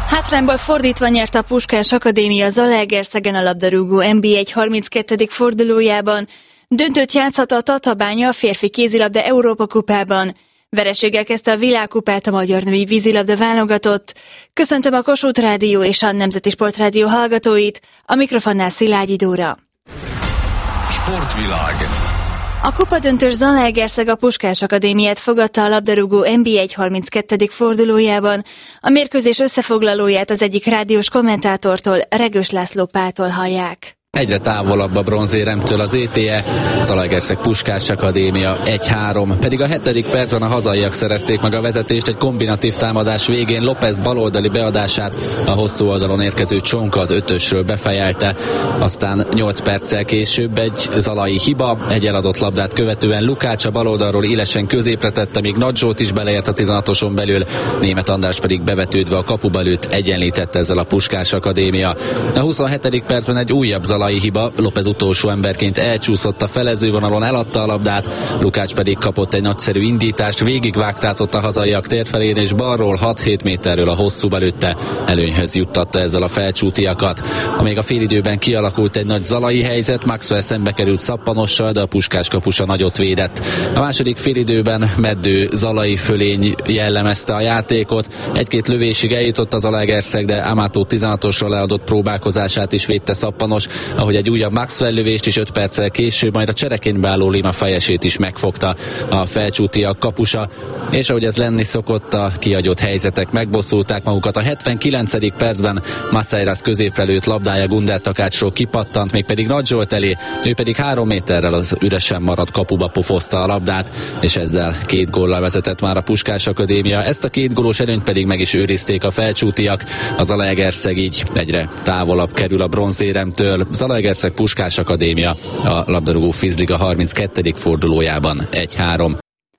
Hátrányból fordítva nyert a Puskás Akadémia Zalaegerszegen a labdarúgó NB1 32. fordulójában. Döntőt játszhat a Tatabánya a férfi kézilabda Európa kupában. Vereséggel kezdte a világkupát a magyar női vízilabda válogatott. Köszöntöm a Kossuth Rádió és a Nemzeti Sportrádió hallgatóit, a mikrofonnál Szilágyi Dóra. Sportvilág. A kupadöntős Zalaegerszeg a Puskás Akadémiát fogadta a labdarúgó NB1 32. fordulójában. A mérkőzés összefoglalóját az egyik rádiós kommentátortól, Regős László Pától hallják. Egyre távolabb a bronzéremtől az ETE, Zalaegerszeg Puskás Akadémia 1-3, pedig a 7. percben a hazaiak szerezték meg a vezetést egy kombinatív támadás végén. López baloldali beadását a hosszú oldalon érkező Csonka az 5-ösről befejelte, aztán 8 perccel később egy zalai hiba, egy eladott labdát követően Lukács a baloldalról élesen középre tette, még Nagy Zsolt is beleért a 16-oson belül, Németh András pedig bevetődve a kapuba lőtt, egyenlítette ezzel a Puskás Akadémia. A 27. percben egy újabb zalai hiba, López utolsó emberként elcsúszott a felezővonalon, eladta a labdát, Lukács pedig kapott egy nagyszerű indítást, végigvágtázott a hazaiak térfelén, és balról 6-7 méterről a hosszúba lőtte, előnyhöz juttatta ezzel a felcsútiakat. Amíg a félidőben kialakult egy nagy zalai helyzet, Maxwell szembe került Szappanossal, de a Puskás kapusa nagyot védett. A második félidőben meddő zalai fölény jellemezte a játékot, egy-két lövésig eljutott az Zalaegerszeg, de Amato 16-osra leadott próbálkozását is védte Szappanos, ahogy egy újabb Maxwell lövést is 5 perccel később, majd a csereként beálló Lima fejesét is megfogta a felcsútiak kapusa, és ahogy ez lenni szokott, a kihagyott helyzetek megbosszulták magukat. A 79. percben Masseiras középre lőtt labdája Gundel Takácsról kipattant, mégpedig Nagy Zsolt elé, ő pedig 3 méterrel az üresen maradt kapuba pofozta a labdát, és ezzel 2 góllal vezetett már a Puskás Akadémia. Ezt a 2 gólós előnyt pedig meg is őrizték a felcsútiak, az Zalaegerszeg így egyre távolabb kerül a bronzéremtől. Zalaegerszeg Puskás Akadémia a labdarúgó Fizliga 32. fordulójában 1-3.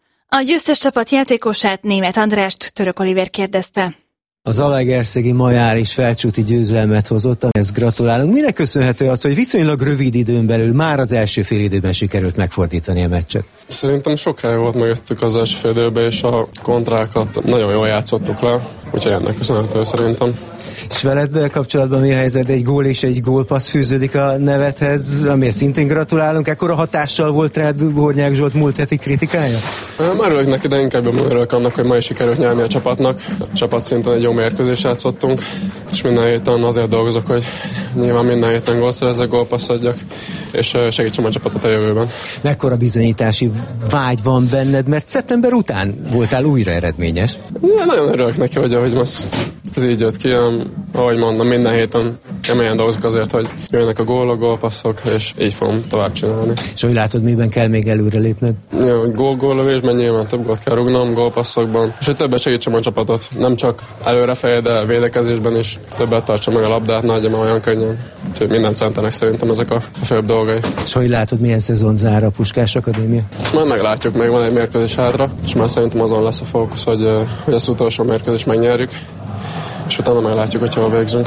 A győztes csapat játékosát, Németh Andrást Török Olivér kérdezte. A zalaegerszegi Majár is felcsúti győzelmet hozott, ezt gratulálunk. Minek köszönhető az, hogy viszonylag rövid időn belül már az első félidőben sikerült megfordítani a meccset? Szerintem sokáig volt mögöttük az első félidőben, és a kontrákat nagyon jól játszottuk le, úgyhogy ennek köszönhető szerintem. És veled kapcsolatban mi a helyzet? Egy gól és egy gólpassz fűződik a nevedhez, amiért szintén gratulálunk. Ekkora hatással volt rád Hornyák Zsolt múlt heti kritikája? Örülök neki, de inkább örülök annak, hogy ma is sikerült nyerni a csapatnak. A csapat szinten egy jó mérkőzést játszottunk, és minden héten azért dolgozok, hogy nyilván minden héten gólt szerezzek, gólpassz adjak, és segítsem a csapatot a jövőben. Mekkora bizonyítási vágy van benned, mert szeptember után voltál újra eredményes? Ja, nagyon örülök neki, hogy most ez így jött ki, ahogy mondom, minden héten keményen dolgozok azért, hogy jönnek a gólok, gólpasszok, és így fogom tovább csinálni. És hogy látod, miben kell még előre lépned? Ja, hogy góllövésben nyilván több gólt kell rúgnom, gólpasszokban, és hogy többet segítsem a csapatot, nem csak előrefelé, de védekezésben is többet tartsa meg a labdát, ne adja olyan könnyen. Úgyhogy minden centernek szerintem ezek a főbb dolgai. És hogy látod, milyen szezon zár a Puskás Akadémia? Majd meglátjuk, még van egy mérkőzés hátra, és már szerintem azon lesz a fókusz, hogy az utolsó mérkőzést megnyerjük, és utána meglátjuk, hogy hol végzünk.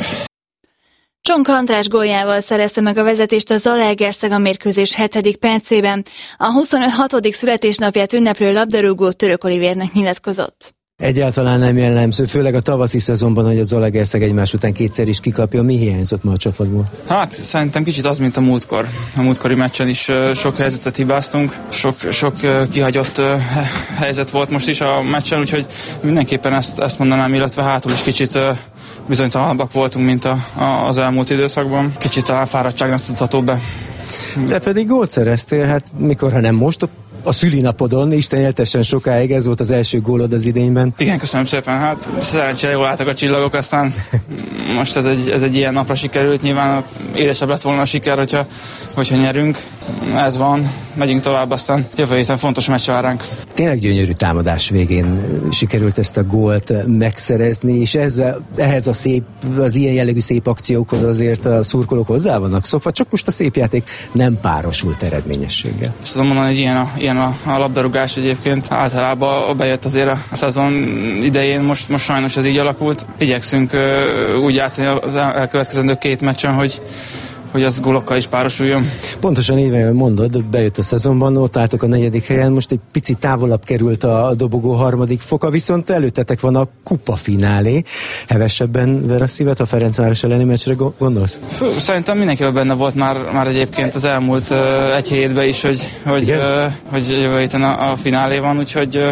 Csonka András góljával szerezte meg a vezetést a Zalaegerszeg a mérkőzés 7. percében. A 26. születésnapját ünneplő labdarúgó Török Olivérnek nyilatkozott. Egyáltalán nem jellemző, főleg a tavaszi szezonban, hogy a Zalaegerszeg egymás után kétszer is kikapja. Mi hiányzott ma a csapatból? Hát szerintem kicsit az, mint a múltkor. A múltkori meccsen is sok helyzetet hibáztunk, sok kihagyott helyzet volt most is a meccsen, úgyhogy mindenképpen ezt mondanám, illetve hátul is kicsit bizonytalanabbak voltunk, mint az elmúlt időszakban. Kicsit talán fáradtságnak tudható be. De pedig gólt szereztél, hát mikor, ha nem most, a szülinapodon, Isten éltessen sokáig, ez volt az első gólod az idényben. Igen, köszönöm szépen, hát szerencsére jól álltak a csillagok, aztán most ez egy ilyen napra sikerült, nyilván élesebb lett volna a siker, hogyha nyerünk, ez van, megyünk tovább, aztán jövő héten fontos meccs vár ránk. Tényleg gyönyörű támadás végén sikerült ezt a gólt megszerezni, és ehhez az ilyen jellegű szép akciókhoz azért a szurkolók hozzá vannak szokva, csak most a szép játék nem párosult eredményességgel. Ezt tudom mondani, hogy ilyen a labdarúgás egyébként. Általában bejött azért a szezon idején, most sajnos ez így alakult. Igyekszünk úgy játszani az elkövetkezendő 2 meccsen, az gólokkal is párosuljon. Pontosan így mondod, bejött a szezonban, ott álltok a 4. helyen, most egy picit távolabb került a dobogó 3. foka, viszont előttetek van a kupafinálé. Hevesebben ver a szívet, a Ferencváros elleni meccsre gondolsz? Szerintem mindenkivel benne volt már egyébként az elmúlt egy hétben is, hogy jövő héten a finálé van, úgyhogy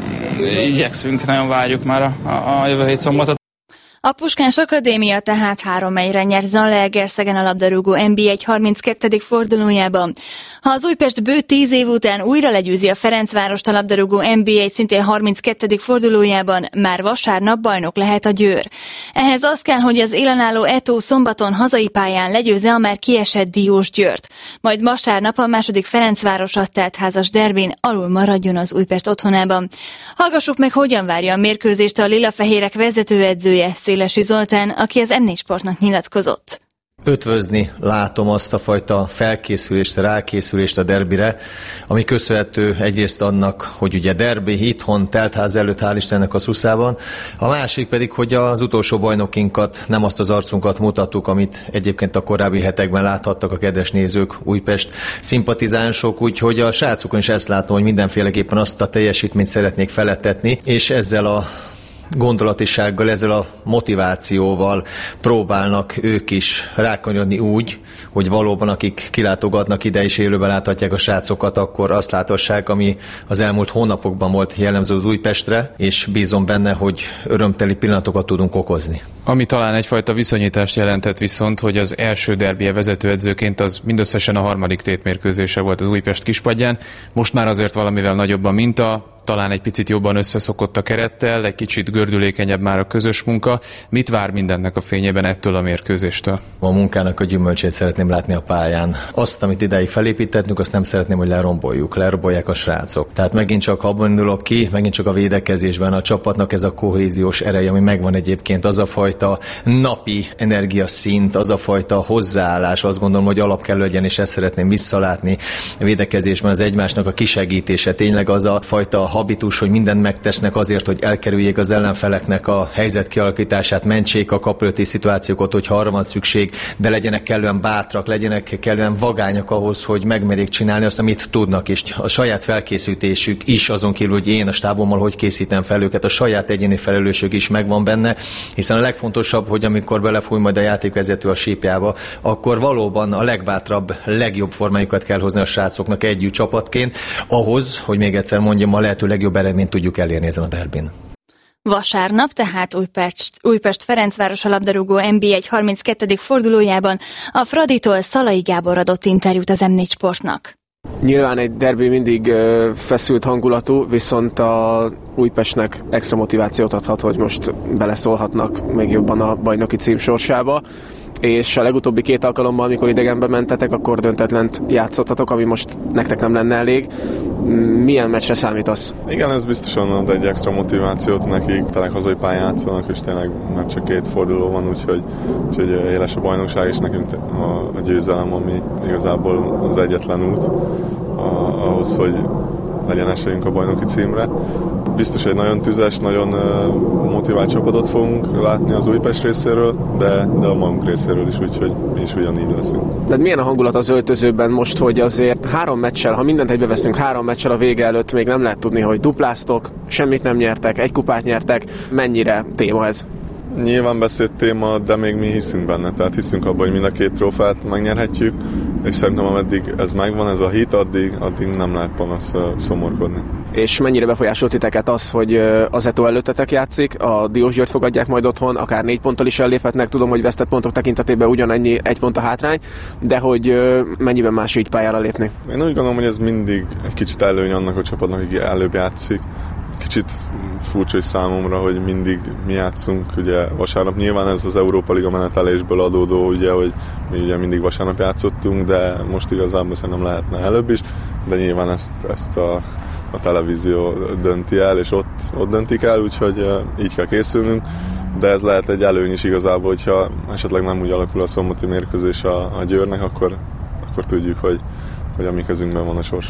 igyekszünk, nagyon várjuk már a jövő hét szombatot. A Puskás Akadémia tehát 3-1-re nyert Zalaegerszegen a labdarúgó NB1 32. fordulójában. Ha az Újpest bő 10 év után újra legyőzi a Ferencvárost a labdarúgó NB1 szintén 32. fordulójában, már vasárnap bajnok lehet a Győr. Ehhez az kell, hogy az élenálló Eto szombaton hazai pályán legyőzze a már kiesett Diósgyőrt. Majd vasárnap a második Ferencvárosra telt házas derbin alul maradjon az Újpest otthonában. Hallgassuk meg, hogyan várja a mérkőzést a lilafehérek vezetőedzője, Szélesi Zoltán, aki az M4 Sportnak nyilatkozott. Ötvözni látom azt a fajta felkészülést, rákészülést a derbire, ami köszönhető egyrészt annak, hogy ugye derbi itthon, teltház előtt, hál' Istennek a Szuszában, a másik pedig, hogy az utolsó bajnokinkat, nem azt az arcunkat mutattuk, amit egyébként a korábbi hetekben láthattak a kedves nézők, Újpest szimpatizánsok, úgyhogy a srácokon is ezt látom, hogy mindenféleképpen azt a teljesítményt szeretnék felettetni, és ezzel a gondolatisággal, ezzel a motivációval próbálnak ők is rákanyodni úgy, hogy valóban akik kilátogatnak ide és élőben láthatják a srácokat, akkor azt láthassák, ami az elmúlt hónapokban volt jellemző az Újpestre, és bízom benne, hogy örömteli pillanatokat tudunk okozni. Ami talán egyfajta viszonyítást jelentett viszont, hogy az első derbije vezetőedzőként az mindösszesen a 3. tétmérkőzése volt az Újpest kispadján. Most már azért valamivel nagyobb a minta, talán egy picit jobban összeszokott a kerettel, egy kicsit gördülékenyebb már a közös munka. Mit vár mindennek a fényében ettől a mérkőzéstől? A munkának a gyümölcsét szeretném látni a pályán. Azt, amit idáig felépítettünk, azt nem szeretném, hogy lerombolják a srácok. Tehát megint csak abban indulok ki, megint csak a védekezésben a csapatnak ez a kohéziós ereje, ami megvan egyébként, az a fajta napi energiaszint, az a fajta hozzáállás, azt gondolom, hogy alap kell legyen, és ezt szeretném visszalátni a védekezésben, az egymásnak a kisegítése, tényleg az a fajta habitus, hogy mindent megtesznek azért, hogy elkerüljék az ellenfeleknek a helyzet kialakítását, mentsék a kapölti szituációkat, hogyha arra van szükség, de legyenek kellően bátrak, legyenek kellően vagányak ahhoz, hogy megmerjék csinálni azt, amit tudnak, és a saját felkészítésük is, azon kívül, hogy én a stábommal hogy készítem fel őket, a saját egyéni felelősség is megvan benne, hiszen a legfontosabb, hogy amikor belefúj majd a játékvezető a sípjába, akkor valóban a legbátrabb, legjobb formájukat kell hozni a srácoknak együtt csapatként, ahhoz, hogy még egyszer mondjam, a lehető legjobb eredményt tudjuk elérni ezen a derbin. Vasárnap, tehát Újpest Ferencváros a labdarúgó NB1 32. fordulójában a Fraditól Szalai Gábor adott interjút az M4 Sportnak. Nyilván egy derbi mindig feszült hangulatú, viszont a Újpestnek extra motivációt adhat, hogy most beleszólhatnak még jobban a bajnoki cím sorsába. És a legutóbbi 2 alkalommal, amikor idegenbe mentetek, akkor döntetlent játszottatok, ami most nektek nem lenne elég. Milyen meccsre számítasz? Igen, ez biztosan ad egy extra motivációt nekik, tényleg hazai pályán játszanak, és tényleg már csak 2 forduló van, úgyhogy éles a bajnokság, és nekünk a győzelem, ami igazából az egyetlen út ahhoz, hogy legyen esélyünk a bajnoki címre. Biztos egy nagyon tüzes, nagyon motivált csapatot fogunk látni az Újpest részéről, de a magunk részéről is, úgyhogy mi is ugyanígy leszünk. De milyen a hangulat az öltözőben most, hogy azért 3 meccsel, ha mindent egybeveszünk, 3 meccsel a vége előtt még nem lehet tudni, hogy dupláztok, semmit nem nyertek, 1 kupát nyertek, mennyire téma ez? Nyilván beszélt téma, de még mi hiszünk benne, tehát hiszünk abban, hogy mind a 2 trófeát megnyerhetjük, és szerintem ameddig ez megvan, ez a hit, addig nem lehet panasz szomorkodni. És mennyire befolyásolt titeket az, hogy az Eto előttetek játszik, a Diósgyőrt fogadják majd otthon, akár 4 ponttal is elléphetnek, tudom, hogy vesztett pontok tekintetében ugyanennyi 1 pont a hátrány, de hogy mennyiben más így pályára lépni? Én úgy gondolom, hogy ez mindig egy kicsit előny annak a csapatnak, aki előbb játszik. Kicsit furcsa is számomra, hogy mindig mi játszunk, ugye vasárnap, nyilván ez az Európa Liga menetelésből adódó, ugye, hogy mi ugye mindig vasárnap játszottunk, de most igazából szerintem lehetne előbb is, de nyilván ezt a televízió dönti el, és ott döntik el, úgyhogy így kell készülnünk, de ez lehet egy előny is igazából, hogyha esetleg nem úgy alakul a szombati mérkőzés a Győrnek, akkor tudjuk, hogy a mi kezünkben van a sorsunk.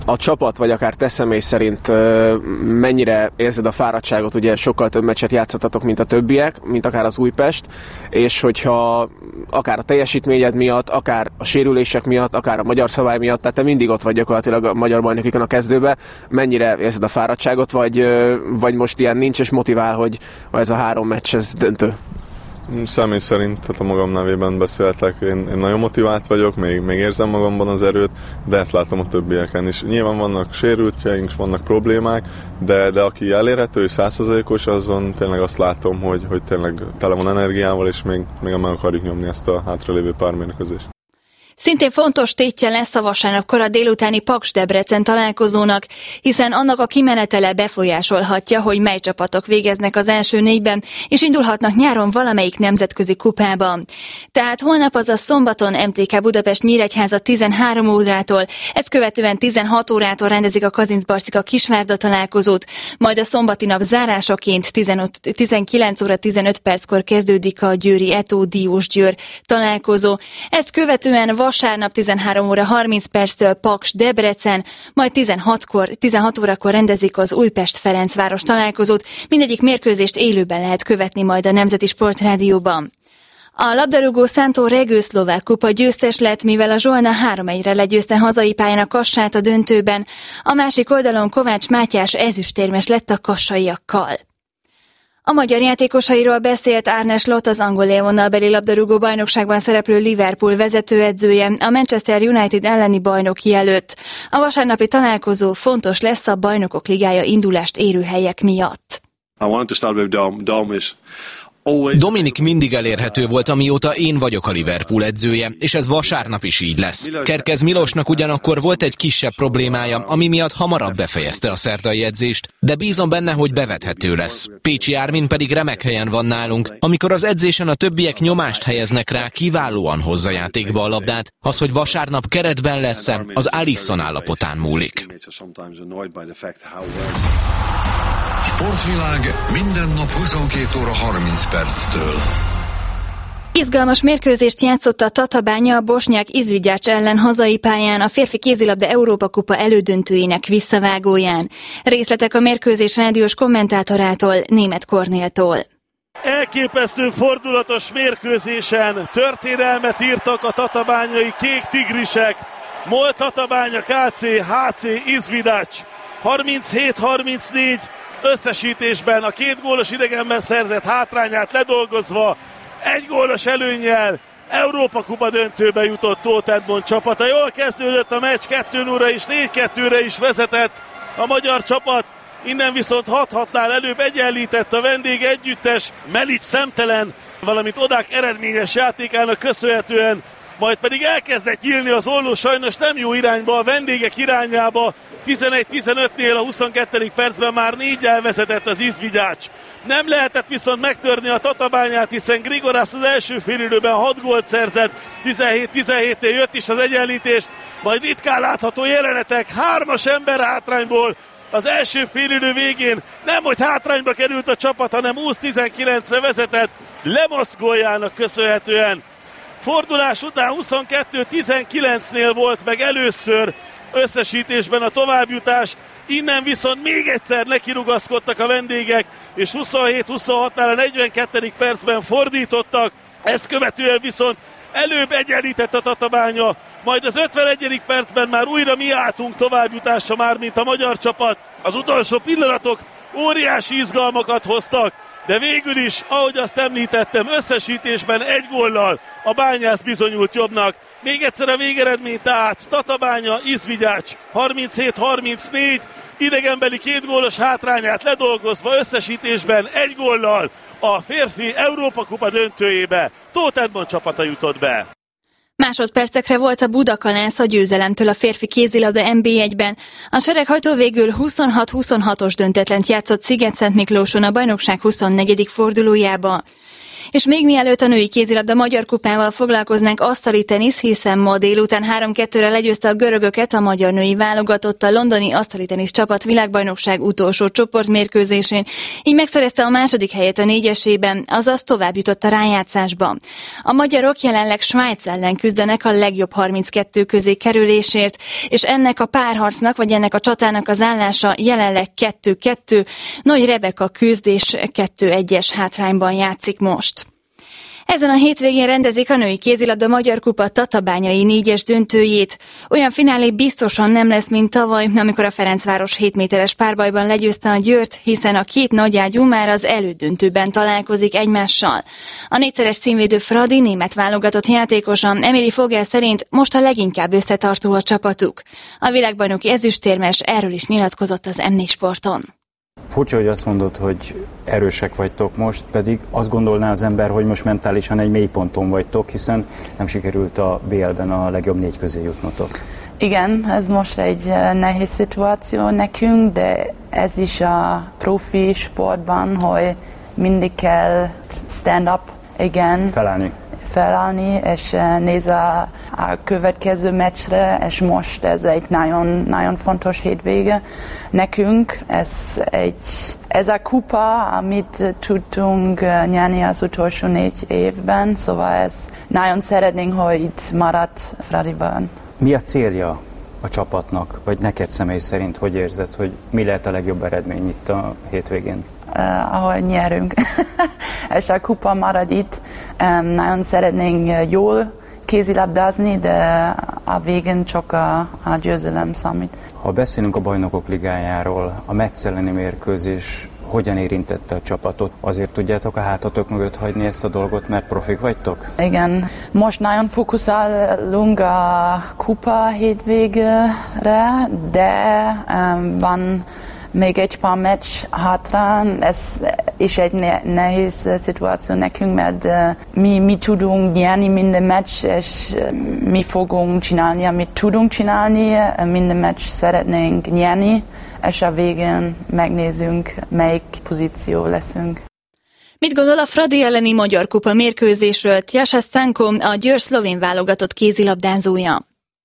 a csapat, vagy akár te személy szerint mennyire érzed a fáradtságot, ugye sokkal több meccset játszottatok, mint a többiek, mint akár az Újpest, és hogyha akár a teljesítményed miatt, akár a sérülések miatt, akár a magyar szabály miatt, tehát te mindig ott vagy gyakorlatilag a magyar bajnokikon a kezdőbe, mennyire érzed a fáradtságot, vagy most ilyen nincs, és motivál, hogy ez a 3 meccs, ez döntő? Személy szerint, tehát a magam nevében beszéltek, én nagyon motivált vagyok, még érzem magamban az erőt, de ezt látom a többieken is. Nyilván vannak sérültjeink, vannak problémák, de aki elérhető, 100%-os, azon tényleg azt látom, hogy tényleg tele van energiával, és még meg akarjuk nyomni ezt a hátralévő pár mérkőzést. Szintén fontos tétje lesz a vasárnap kora délutáni Paks-Debrecen találkozónak, hiszen annak a kimenetele befolyásolhatja, hogy mely csapatok végeznek az első 4-ben, és indulhatnak nyáron valamelyik nemzetközi kupában. Tehát holnap, azaz szombaton MTK Budapest Nyíregyháza 13 órától, ezt követően 16 órától rendezik a Kazincbarcika Kisvárda találkozót, majd a szombati nap zárásaként 19 óra 15 perckor kezdődik a győri Eto Diósgyőr találkozó. Ezt követően vasárnap 13 óra 30 perctől Paks-Debrecen, majd 16 órakor rendezik az Újpest-Ferencváros találkozót. Mindegyik mérkőzést élőben lehet követni majd a Nemzeti Sportrádióban. A labdarúgó Szántó Regő szlovák kupa győztes lett, mivel a Zsolna 3-1-re legyőzte hazai pályán a Kassát a döntőben. A másik oldalon Kovács Mátyás ezüstérmes lett a kassaiakkal. A magyar játékosairól beszélt Arne Slot, az angol élvonalbeli labdarúgó bajnokságban szereplő Liverpool vezetőedzője a Manchester United elleni bajnoki előtt. A vasárnapi találkozó fontos lesz a Bajnokok Ligája indulást érő helyek miatt. Dominik mindig elérhető volt, amióta én vagyok a Liverpool edzője, és ez vasárnap is így lesz. Kerkez Milosnak ugyanakkor volt egy kisebb problémája, ami miatt hamarabb befejezte a szerdai edzést, de bízom benne, hogy bevethető lesz. Pécsi Ármin pedig remek helyen van nálunk. Amikor az edzésen a többiek nyomást helyeznek rá, kiválóan hozza játékba a labdát. Az, hogy vasárnap keretben lesz-e, az Alisson állapotán múlik. Sportvilág minden nap 22 óra 30 perctől. Izgalmas mérkőzést játszott a Tatabánya a Bosnyák Izvigyács ellen hazai pályán a férfi kézilabda Európa-kupa elődöntőjének visszavágóján. Részletek a mérkőzés rádiós kommentátorától, Németh Kornéltól. Elképesztő fordulatos mérkőzésen történelmet írtak a tatabányai kék tigrisek. MOL Tatabánya HC Izvigyács 37-34 összesítésben a 2 gólos idegenben szerzett hátrányát ledolgozva, 1 gólos előnnyel Európa-kupa döntőbe jutott Tóth Edmond csapata. Jól kezdődött a meccs, 2-0-ra és 4-2-re is vezetett a magyar csapat. Innen viszont 6-6-nál előbb egyenlített a vendég együttes, Melic szemtelen, valamint Odák eredményes játékának köszönhetően, majd pedig elkezdett nyílni az olló, sajnos nem jó irányba, a vendégek irányába. 11-15-nél a 22. percben már 4-jel vezetett az Izvigyács. Nem lehetett viszont megtörni a Tatabányát, hiszen Grigorász az első félidőben 6 gólt szerzett, 17-17-nél jött is az egyenlítés, majd ritkán látható jelenetek 3-as ember hátrányból. Az első félidő végén nemhogy hátrányba került a csapat, hanem 20-19-re vezetett Lemosz góljának köszönhetően. Fordulás után 22-19-nél volt meg először összesítésben a továbbjutás, innen viszont még egyszer nekirugaszkodtak a vendégek, és 27-26-nál a 42. percben fordítottak, ezt követően viszont előbb egyenlített a Tatabánya, majd az 51. percben már újra mi álltunk továbbjutásra már, mint a magyar csapat. Az utolsó pillanatok óriási izgalmakat hoztak, de végül is, ahogy azt említettem, összesítésben 1 góllal a Bányász bizonyult jobbnak. Még egyszer a végeredmény tehát Tatabánya, Izvigyács 37-34, idegenbeli 2 gólos hátrányát ledolgozva összesítésben 1 góllal a férfi Európa-kupa döntőjébe Tóth Edmond csapata jutott be. Másodpercekre volt a Budakalász a győzelemtől a férfi kézilabda NB1-ben. A sereghajtó végül 26-26-os döntetlent játszott Sziget-Szentmiklóson a bajnokság 24. fordulójába. És még mielőtt a női kézilabda magyar kupával foglalkoznánk, asztali tenisz, hiszen ma délután 3-2-re legyőzte a görögöket a magyar női válogatott a londoni asztali tenisz csapat világbajnokság utolsó csoportmérkőzésén, így megszerezte a második helyet a négyesében, azaz tovább jutott a rájátszásba. A magyarok jelenleg Svájc ellen küzdenek a legjobb 32 közé kerülésért, és ennek a párharcnak, vagy ennek a csatának az állása jelenleg 2-2, Nagy Rebeka küzd és 2-1-es hátrányban játszik most. Ezen a hétvégén rendezik a női kézilabda magyar kupa tatabányai 4-es döntőjét. Olyan finálé biztosan nem lesz, mint tavaly, amikor a Ferencváros 7 méteres párbajban legyőzte a Győrt, hiszen a két nagyágyú már az elődöntőben találkozik egymással. A négyszeres címvédő Fradi német válogatott játékosa Emily Fogel szerint most a leginkább összetartó a csapatuk. A világbajnoki ezüstérmes erről is nyilatkozott az M4 Sporton. Furcsa, hogy azt mondod, hogy erősek vagytok most, pedig azt gondolná az ember, hogy most mentálisan egy mélyponton vagytok, hiszen nem sikerült a BL-ben a legjobb 4 közé jutnotok. Igen, ez most egy nehéz szituáció nekünk, de ez is a profi sportban, hogy mindig kell stand up, igen. Felállni, és néz a következő meccsre, és most ez egy nagyon, nagyon fontos hétvége nekünk. Ez a kupa, amit tudtunk nyerni az utolsó 4 évben, szóval ez nagyon szeretnénk, hogy itt maradt Fradiban. Mi a célja a csapatnak, vagy neked személy szerint, hogy érzed, hogy mi lehet a legjobb eredmény itt a hétvégén? Ahol nyerünk. És a kupa marad itt. Nagyon szeretnénk jól kézilabdázni, de a végén csak a győzelem számít. Ha beszélünk a Bajnokok Ligájáról, a Metz elleni mérkőzés hogyan érintette a csapatot? Azért tudjátok a hátatok mögött hagyni ezt a dolgot, mert profik vagytok? Igen. Most nagyon fókuszálunk a kupa hétvégére, de van még egy pár meccs hátrán, ez is egy nehéz szituáció nekünk, mert mi tudunk nyerni minden meccs, és mi fogunk csinálni, amit tudunk csinálni, minden meccs szeretnénk nyerni, és a végén megnézzünk, melyik pozíció leszünk. Mit gondol a Fradi elleni magyar kupa mérkőzésről Tjasa Stanko, a Győr szlovén válogatott kézilabdázója?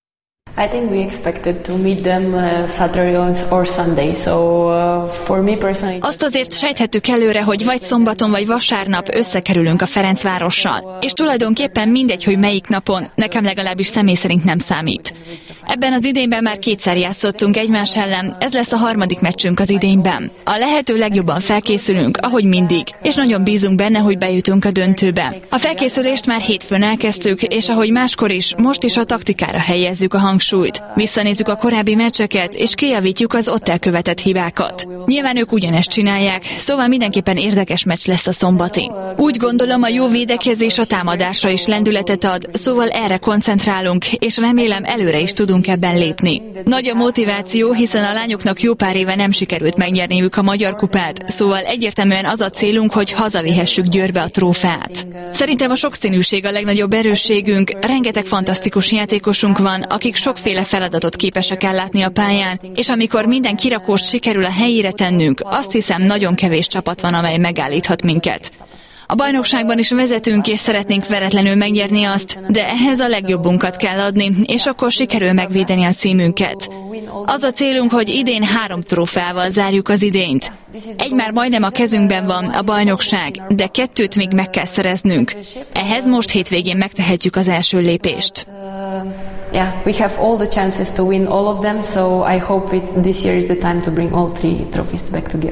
I think we expected to meet them Saturday or Sunday, so for me personally... Azt azért sejthettük előre, hogy vagy szombaton, vagy vasárnap összekerülünk a Ferencvárossal. És tulajdonképpen mindegy, hogy melyik napon, nekem legalábbis személy szerint nem számít. Ebben az idényben már 2-szer játszottunk egymás ellen, ez lesz a 3. meccsünk az idényben. A lehető legjobban felkészülünk, ahogy mindig, és nagyon bízunk benne, hogy bejutunk a döntőbe. A felkészülést már hétfőn elkezdtük, és ahogy máskor is, most is a taktikára helyezzük a hangsúlyt. Visszanézzük a korábbi meccseket, és kijavítjuk az ott elkövetett hibákat. Nyilván ők ugyanezt csinálják, szóval mindenképpen érdekes meccs lesz a szombati. Úgy gondolom, a jó védekezés a támadásra is lendületet ad, szóval erre koncentrálunk, és remélem előre is tudunk ebben lépni. Nagy a motiváció, hiszen a lányoknak jó pár éve nem sikerült megnyerniük a magyar kupát, szóval egyértelműen az a célunk, hogy hazavihessük Győrbe a trófeát. Szerintem a sokszínűség a legnagyobb erősségünk, rengeteg fantasztikus játékosunk van, akik sokféle feladatot képesek ellátni a pályán, és amikor minden kirakóst sikerül a helyére tennünk, azt hiszem, nagyon kevés csapat van, amely megállíthat minket. A bajnokságban is vezetünk, és szeretnénk veretlenül megnyerni azt, de ehhez a legjobbunkat kell adni, és akkor sikerül megvédeni a címünket. Az a célunk, hogy idén 3 trófeával zárjuk az idényt. Egy már majdnem a kezünkben van, a bajnokság, de 2 még meg kell szereznünk. Ehhez most hétvégén megtehetjük az első lépést. Yeah, we have all the chances to win all of them, so I hope this year is the time to bring all 3 trophies back together.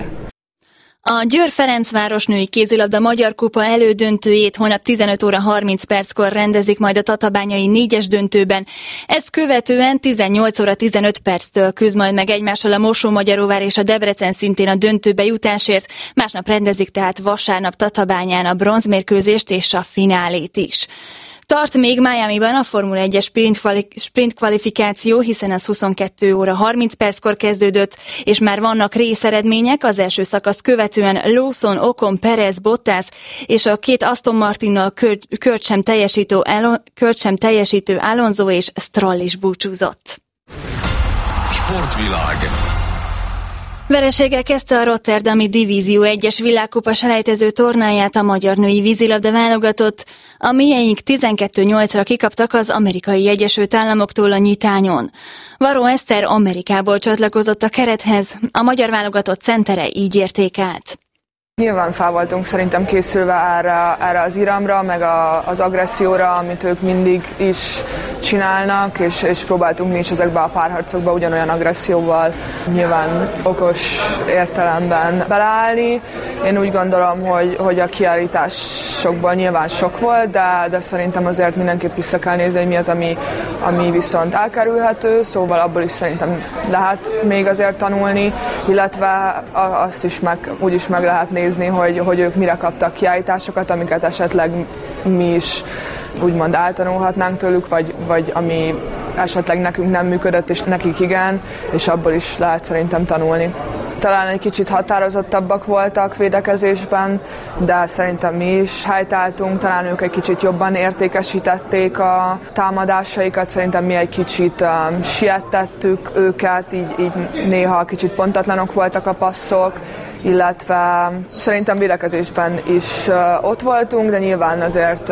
A Győr-Ferencváros női kézilabda magyar kupa elődöntőjét holnap 15 óra 30 perckor rendezik majd a tatabányai 4-es döntőben. Ezt követően 18 óra 15 perctől küzd majd meg egymással a Mosó-Magyaróvár és a Debrecen szintén a döntőbe jutásért. Másnap rendezik tehát vasárnap Tatabányán a bronzmérkőzést és a finálét is. Tart még Miamiban a Formula 1-es sprint kvalifikáció, hiszen az 22 óra 30 perckor kezdődött, és már vannak részeredmények. Az első szakasz követően Lawson, Ocon, Perez, Bottas és a 2 Aston Martinnal kört sem teljesítő Alonso és Stroll is búcsúzott. Sportvilág. Vereséggel kezdte a rotterdami Divízió 1-es világkupa selejtező tornáját a magyar női vízilabda válogatott. A mieink 12-8-ra kikaptak az Amerikai Egyesült Államoktól a nyitányon. Varró Eszter Amerikából csatlakozott a kerethez, a magyar válogatott centere így értékelt. Nyilván fel voltunk szerintem készülve erre az iramra, meg az agresszióra, amit ők mindig is csinálnak, és próbáltunk mi is ezekbe a párharcokba ugyanolyan agresszióval nyilván okos értelemben beleállni. Én úgy gondolom, hogy a kiállításokból nyilván sok volt, de szerintem azért mindenképp vissza kell nézni, hogy mi az, ami viszont elkerülhető, szóval abból is szerintem lehet még azért tanulni, illetve azt is úgy is meg lehet nézni, hogy ők mire kaptak kiállításokat, amiket esetleg mi is úgymond eltanulhatnánk tőlük, vagy ami esetleg nekünk nem működött, és nekik igen, és abból is lehet szerintem tanulni. Talán egy kicsit határozottabbak voltak védekezésben, de szerintem mi is helytáltunk, talán ők egy kicsit jobban értékesítették a támadásaikat, szerintem mi egy kicsit siettettük őket, így néha kicsit pontatlanok voltak a passzok, illetve szerintem védekezésben is ott voltunk, de nyilván azért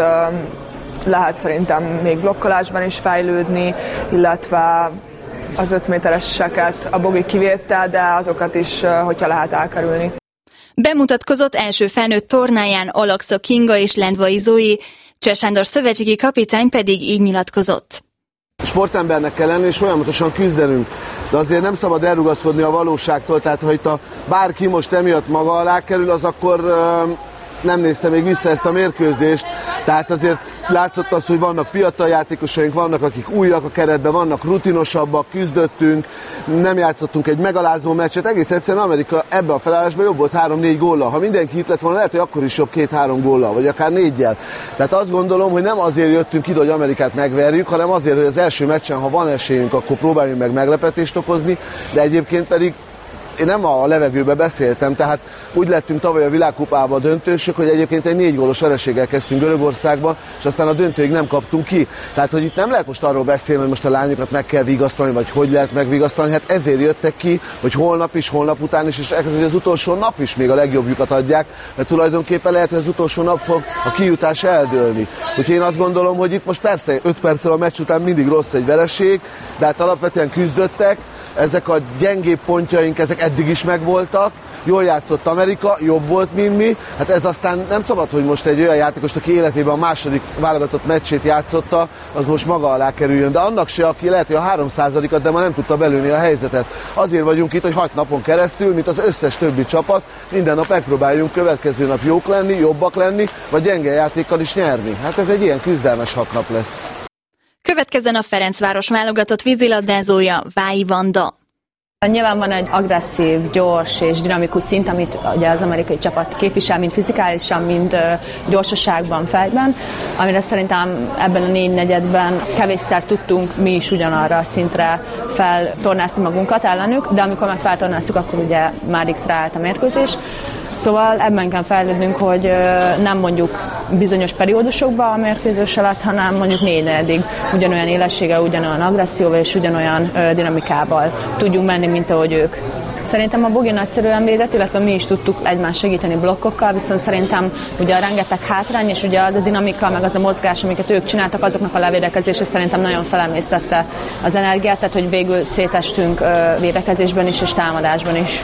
lehet szerintem még blokkolásban is fejlődni, illetve az 5 métereseket a Bogi kivétel, de azokat is, hogyha lehet elkerülni. Bemutatkozott első felnőtt tornáján Alaksa Kinga és Lendvai Zoe, Cseh Sándor szövetségi kapitány pedig így nyilatkozott. Sportembernek kell lenni, és folyamatosan küzdenünk. De azért nem szabad elrugaszkodni a valóságtól, tehát ha itt bárki most emiatt maga alá kerül, az akkor nem nézte még vissza ezt a mérkőzést. Tehát azért látszott az, hogy vannak fiatal játékosaink, vannak akik újak a keretben, vannak rutinosabbak, küzdöttünk, nem játszottunk egy megalázó meccset. Egész egyszerűen Amerika ebben a felállásban jobb volt 3-4 góllal. Ha mindenki itt lett volna, lehet, hogy akkor is jobb 2-3 góllal, vagy akár 4-jel. Tehát azt gondolom, hogy nem azért jöttünk ide, hogy Amerikát megverjük, hanem azért, hogy az első meccsen, ha van esélyünk, akkor próbáljunk meg meglepetést okozni, de egyébként pedig én nem a levegőbe beszéltem, tehát úgy lettünk tavaly a világkupába döntősök, hogy egyébként egy 4 gólos vereséggel kezdtünk Görögországba, és aztán a döntőig nem kaptunk ki. Tehát, hogy itt nem lehet most arról beszélni, hogy most a lányokat meg kell vigasztalni, vagy hogy lehet megvigasztalni, hát ezért jöttek ki, hogy holnap is, holnap után is, és hogy az utolsó nap is még a legjobbjukat adják, mert tulajdonképpen lehet, hogy az utolsó nap fog a kijutás eldőlni. Úgyhogy én azt gondolom, hogy itt most persze 5 perccel a meccs után mindig rossz egy vereség, de hát alapvetően küzdöttek. Ezek a gyengébb pontjaink, ezek eddig is megvoltak, jól játszott Amerika, jobb volt, mint mi. Hát ez aztán nem szabad, hogy most egy olyan játékos, aki életében a második válogatott meccsét játszotta, az most maga alá kerüljön. De annak se, aki lehet, hogy a 3%-at, de ma nem tudta belőni a helyzetet. Azért vagyunk itt, hogy 6 napon keresztül, mint az összes többi csapat, minden nap megpróbáljunk következő nap jók lenni, jobbak lenni, vagy gyenge játékkal is nyerni. Hát ez egy ilyen küzdelmes 6 nap lesz. Következzen a Ferencváros válogatott vízilabdázója, Vályi Vanda. Nyilván van egy agresszív, gyors és dinamikus szint, amit ugye az amerikai csapat képvisel, mind fizikálisan, mind gyorsaságban, fejben, amire szerintem ebben a 4 negyedben kevésszer tudtunk mi is ugyanarra a szintre feltornázni magunkat ellenük, de amikor meg feltornáztuk, akkor ugye már X-re állt a mérkőzés. Szóval ebben kell fejlődnünk, hogy nem mondjuk bizonyos periódusokban a mérkőzés alatt, hanem mondjuk 4 negyedig ugyanolyan élességgel, ugyanolyan agresszióval és ugyanolyan dinamikával tudjunk menni, mint ahogy ők. Szerintem a Bogi nagyszerűen védett, illetve mi is tudtuk egymást segíteni blokkokkal, viszont szerintem ugye a rengeteg hátrány, és ugye az a dinamika, meg az a mozgás, amiket ők csináltak, azoknak a levédekezése szerintem nagyon felemésztette az energiát, tehát hogy végül szétestünk védekezésben is és támadásban is.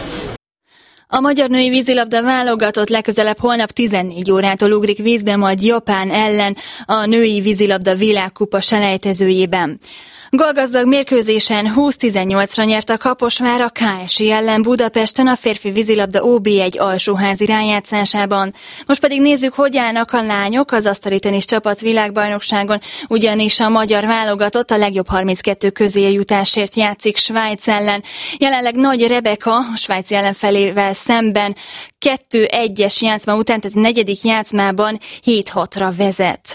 A magyar női vízilabda válogatott legközelebb holnap 14 órától ugrik vízbe majd Japán ellen a női vízilabda világkupa selejtezőjében. Gólgazdag mérkőzésen 20-18-ra nyert a Kaposvár a KSI ellen Budapesten a férfi vízilabda OB1 alsóházi rájátszásában. Most pedig nézzük, hogy állnak a lányok az asztali tenisz csapat világbajnokságon, ugyanis a magyar válogatott a legjobb 32 közé jutásért játszik Svájc ellen. Jelenleg Nagy Rebeka a svájci ellenfelével szemben 2-1-es játszma után, tehát 4. játszmában 7-6-ra vezet.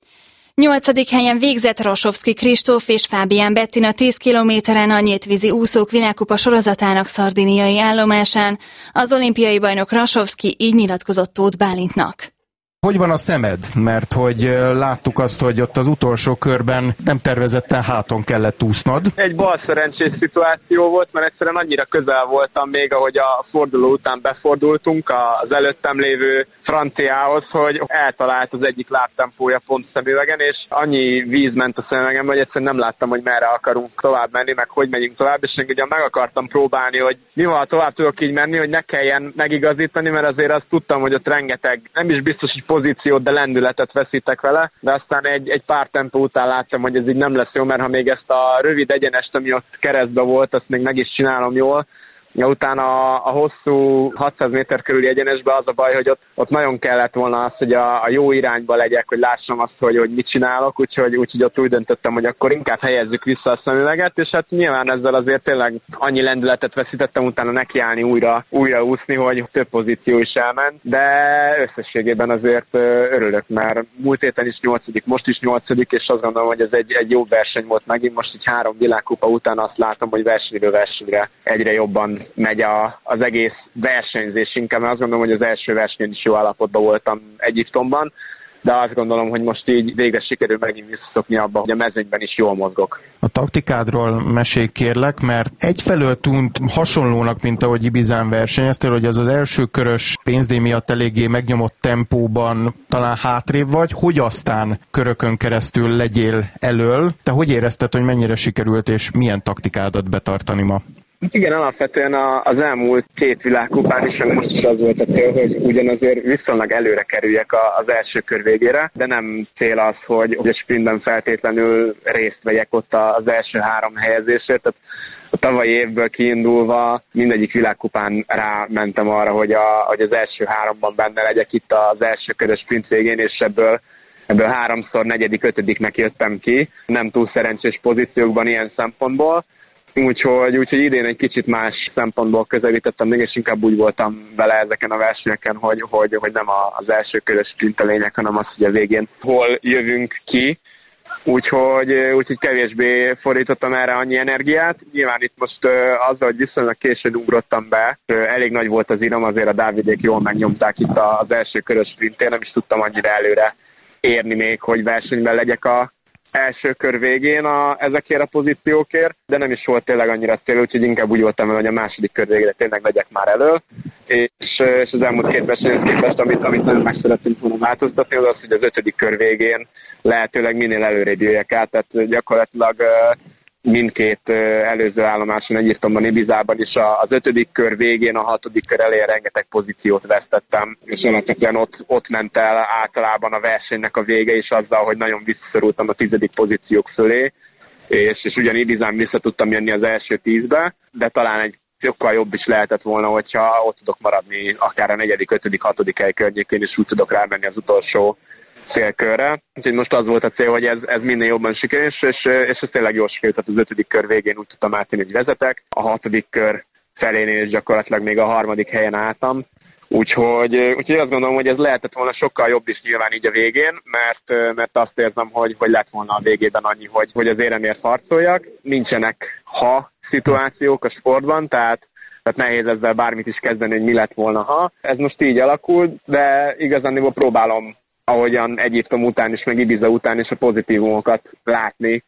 8. helyen végzett Rasovszki Kristóf és Fábián Bettina 10 kilométeren a nyíltvízi úszók világkupa sorozatának szardiniai állomásán. Az olimpiai bajnok Rasovszki így nyilatkozott Tóth Bálintnak. Hogy van a szemed? Mert hogy láttuk azt, hogy ott az utolsó körben nem tervezetten háton kellett úsznod. Egy bal szerencsés szituáció volt, mert egyszerűen annyira közel voltam még, ahogy a forduló után befordultunk az előttem lévő franciához, hogy eltalált az egyik lábtempója pont szemüvegen, és annyi víz ment a szemüvegen, hogy egyszerűen nem láttam, hogy merre akarunk tovább menni, meg hogy megyünk tovább, és én ugye meg akartam próbálni, hogy mi van, tovább tudok így menni, hogy ne kelljen megigazítani, mert azért azt tudtam, hogy ott rengeteg, nem is biztos, hogy pozíciót, de lendületet veszítek vele, de aztán egy pár tempó után láttam, hogy ez így nem lesz jó, mert ha még ezt a rövid egyenest, ami ott keresztbe volt, azt még meg is csinálom jól. Ja, utána a hosszú 600 méter körüli egyenesben az a baj, hogy ott nagyon kellett volna az, hogy a jó irányba legyek, hogy lássam azt, hogy mit csinálok, úgyhogy ott úgy döntöttem, hogy akkor inkább helyezzük vissza a szemüveget, és hát nyilván ezzel azért tényleg annyi lendületet veszítettem, utána nekiállni újra úszni, hogy több pozíció is elment, de összességében azért örülök, mert múlt héten is 8., most is 8., és azt gondolom, hogy ez egy jó verseny volt megint, most így 3 világkupa után azt látom, hogy versenyről versenyre egyre jobban megy az egész versenyzés inkább, mert azt gondolom, hogy az első versenyen is jó állapotban voltam Egyiptomban, de azt gondolom, hogy most így végre sikerül megint visszaszokni abba, hogy a mezőnyben is jól mozgok. A taktikádról mesélj kérlek, mert egyfelől tűnt hasonlónak, mint ahogy Ibizán versenyeztél, hogy ez az első körös pénzdíj miatt eléggé megnyomott tempóban talán hátrébb vagy, hogy aztán körökön keresztül legyél elől. Te hogy érezted, hogy mennyire sikerült és milyen taktikádat betartani ma? Igen, alapvetően az elmúlt 2 világkupán is, most is az volt a cél, hogy ugyanazért viszonylag előre kerüljek az első kör végére, de nem cél az, hogy a sprintben feltétlenül részt vegyek ott az első 3 helyezésért. Tehát a tavalyi évből kiindulva mindegyik világkupán rámentem arra, hogy az első 3-ban benne legyek itt az első körös sprint végén, és ebből 3-szor 4., 5. jöttem ki. Nem túl szerencsés pozíciókban ilyen szempontból. Úgyhogy idén egy kicsit más szempontból közelítettem, és inkább úgy voltam vele ezeken a versenyeken, hogy nem az első körös sprint a lényeg, hanem az, hogy a végén hol jövünk ki. Úgyhogy kevésbé fordítottam erre annyi energiát. Nyilván itt most azzal, hogy viszonylag későn ugrottam be, elég nagy volt az iram, azért a Dávidék jól megnyomták itt az első körös sprintén, nem is tudtam annyira előre érni még, hogy versenyben legyek a első kör végén ezekért a pozíciókért, de nem is volt tényleg annyira cél, úgyhogy inkább úgy voltam vele, hogy a második kör végére tényleg legyek már elől. És az elmúlt 2 versenyhez képest, amit nagyon meg szeretném volna változtatni, az, hogy az 5. kör végén lehetőleg minél előrébb jöjjek át, tehát gyakorlatilag mindkét előző állomáson, Egyiptomban, Ibizában is az 5. kör végén, a 6. kör elején rengeteg pozíciót vesztettem, és alapvetően ott ment el általában a versenynek a vége, és azzal, hogy nagyon visszaszorultam a 10. pozíciók fölé, és ugyan Ibizán vissza tudtam jönni az első 10-be, de talán egy sokkal jobb is lehetett volna, hogyha ott tudok maradni akár a 4., 5., 6. hely környékén, és úgy tudok rámenni az utolsó célkörre. Úgyhogy most az volt a cél, hogy ez minél jobban sikerül, és ez tényleg jól sikerült, tehát az 5. kör végén úgy tudtam áttenni, hogy vezetek. A 6. kör felénél is gyakorlatilag még a 3. helyen álltam. Úgyhogy azt gondolom, hogy ez lehetett volna sokkal jobb is nyilván így a végén, mert azt érzem, hogy lett volna a végében annyi, hogy az éremért harcoljak. Nincsenek szituációk a sportban, tehát nehéz ezzel bármit is kezdeni, hogy mi lett volna ha. Ez most így alakult, de igazán próbálom ahogyan Egyiptom után is, meg Ibiza után is a pozitívumokat látni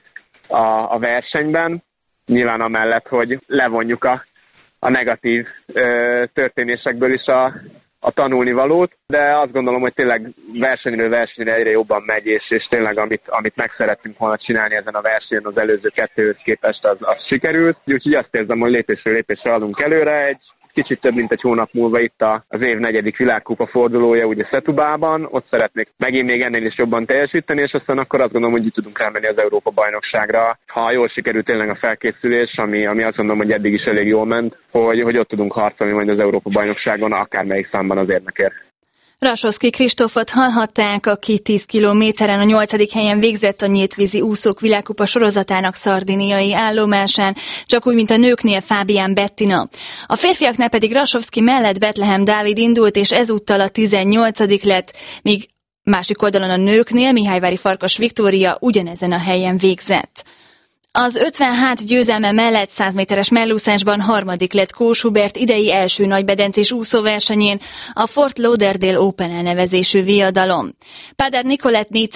a versenyben. Nyilván amellett, hogy levonjuk a negatív történésekből is a tanulnivalót, de azt gondolom, hogy tényleg versenyről versenyre egyre jobban megy, és tényleg amit meg szerettünk volna csinálni ezen a versenyen az előző 2-höz képest, az sikerült. Úgyhogy azt érzem, hogy lépésről lépésre adunk előre. Egy kicsit több mint egy hónap múlva itt az év 4. világkupa fordulója, ugye Setubában, ott szeretnék megint még ennél is jobban teljesíteni, és aztán akkor azt gondolom, hogy itt tudunk elmenni az Európa-bajnokságra. Ha jól sikerült tényleg a felkészülés, ami azt gondolom, hogy eddig is elég jól ment, hogy ott tudunk harcolni majd az Európa-bajnokságon, akármelyik számban az érmekért. Rasovszky Kristófot hallhatták, aki 10 kilométeren a 8. helyen végzett a nyíltvízi úszók világkupa sorozatának szardiniai állomásán, csak úgy, mint a nőknél Fábián Bettina. A férfiaknál pedig Rasovszky mellett Betlehem Dávid indult, és ezúttal a 18. lett, míg másik oldalon a nőknél Mihályvári Farkas Viktória ugyanezen a helyen végzett. Az 56 győzelme mellett 100 méteres mellúszásban harmadik lett Kós Hubert idei első nagybedencés úszóversenyén, a Fort Lauderdale Open elnevezésű viadalon. Pader Nicolett 400